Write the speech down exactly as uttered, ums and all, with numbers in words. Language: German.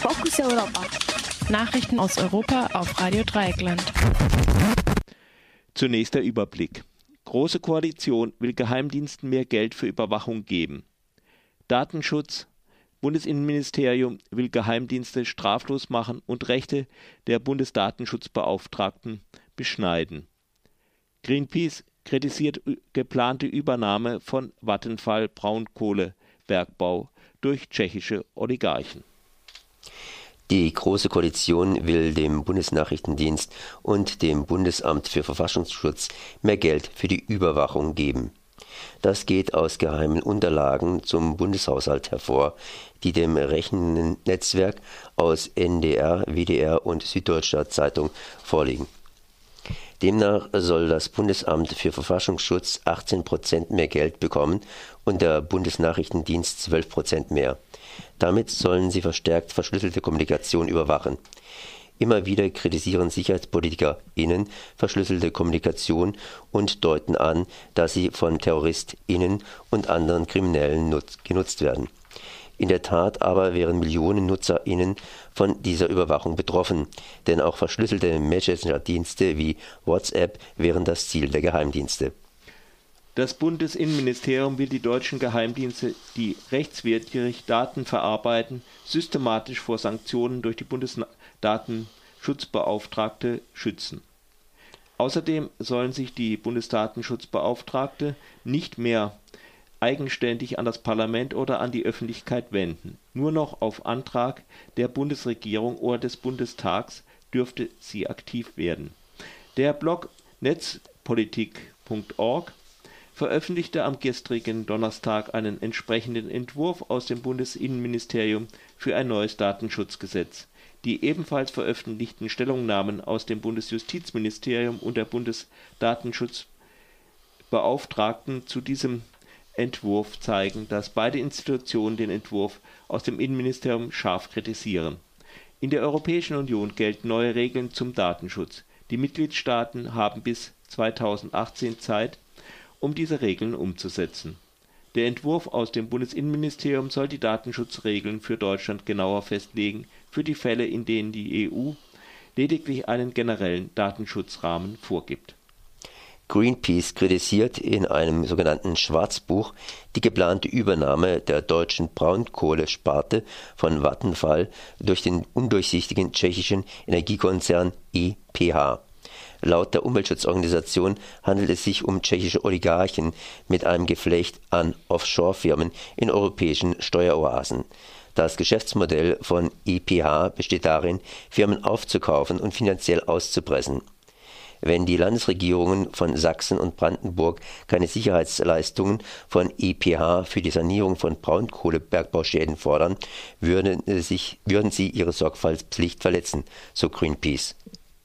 Fokus Europa. Nachrichten aus Europa auf Radio Dreieckland. Zunächst der Überblick. Große Koalition will Geheimdiensten mehr Geld für Überwachung geben. Datenschutz. Bundesinnenministerium will Geheimdienste straflos machen und Rechte der Bundesdatenschutzbeauftragten beschneiden. Greenpeace kritisiert geplante Übernahme von Vattenfall Braunkohlebergbau durch tschechische Oligarchen. Die Große Koalition will dem Bundesnachrichtendienst und dem Bundesamt für Verfassungsschutz mehr Geld für die Überwachung geben. Das geht aus geheimen Unterlagen zum Bundeshaushalt hervor, die dem Rechennetzwerk aus N D R, W D R und Süddeutscher Zeitung vorliegen. Demnach soll das Bundesamt für Verfassungsschutz achtzehn Prozent mehr Geld bekommen und der Bundesnachrichtendienst zwölf Prozent mehr. Damit sollen sie verstärkt verschlüsselte Kommunikation überwachen. Immer wieder kritisieren SicherheitspolitikerInnen verschlüsselte Kommunikation und deuten an, dass sie von TerroristInnen und anderen Kriminellen nutz- genutzt werden. In der Tat aber wären Millionen NutzerInnen von dieser Überwachung betroffen, denn auch verschlüsselte Messenger-Dienste wie WhatsApp wären das Ziel der Geheimdienste. Das Bundesinnenministerium will die deutschen Geheimdienste, die rechtswidrig Daten verarbeiten, systematisch vor Sanktionen durch die Bundesdatenschutzbeauftragte schützen. Außerdem sollen sich die Bundesdatenschutzbeauftragte nicht mehr eigenständig an das Parlament oder an die Öffentlichkeit wenden. Nur noch auf Antrag der Bundesregierung oder des Bundestags dürfte sie aktiv werden. Der Blog netzpolitik punkt org veröffentlichte am gestrigen Donnerstag einen entsprechenden Entwurf aus dem Bundesinnenministerium für ein neues Datenschutzgesetz. Die ebenfalls veröffentlichten Stellungnahmen aus dem Bundesjustizministerium und der Bundesdatenschutzbeauftragten zu diesem Entwurf zeigen, dass beide Institutionen den Entwurf aus dem Innenministerium scharf kritisieren. In der Europäischen Union gelten neue Regeln zum Datenschutz. Die Mitgliedstaaten haben bis zweitausendachtzehn Zeit, um diese Regeln umzusetzen. Der Entwurf aus dem Bundesinnenministerium soll die Datenschutzregeln für Deutschland genauer festlegen, für die Fälle, in denen die E U lediglich einen generellen Datenschutzrahmen vorgibt. Greenpeace kritisiert in einem sogenannten Schwarzbuch die geplante Übernahme der deutschen Braunkohlesparte von Vattenfall durch den undurchsichtigen tschechischen Energiekonzern E P H. Laut der Umweltschutzorganisation handelt es sich um tschechische Oligarchen mit einem Geflecht an Offshore-Firmen in europäischen Steueroasen. Das Geschäftsmodell von E P H besteht darin, Firmen aufzukaufen und finanziell auszupressen. Wenn die Landesregierungen von Sachsen und Brandenburg keine Sicherheitsleistungen von E P H für die Sanierung von Braunkohlebergbauschäden fordern, würden, sich, würden sie ihre Sorgfaltspflicht verletzen, so Greenpeace.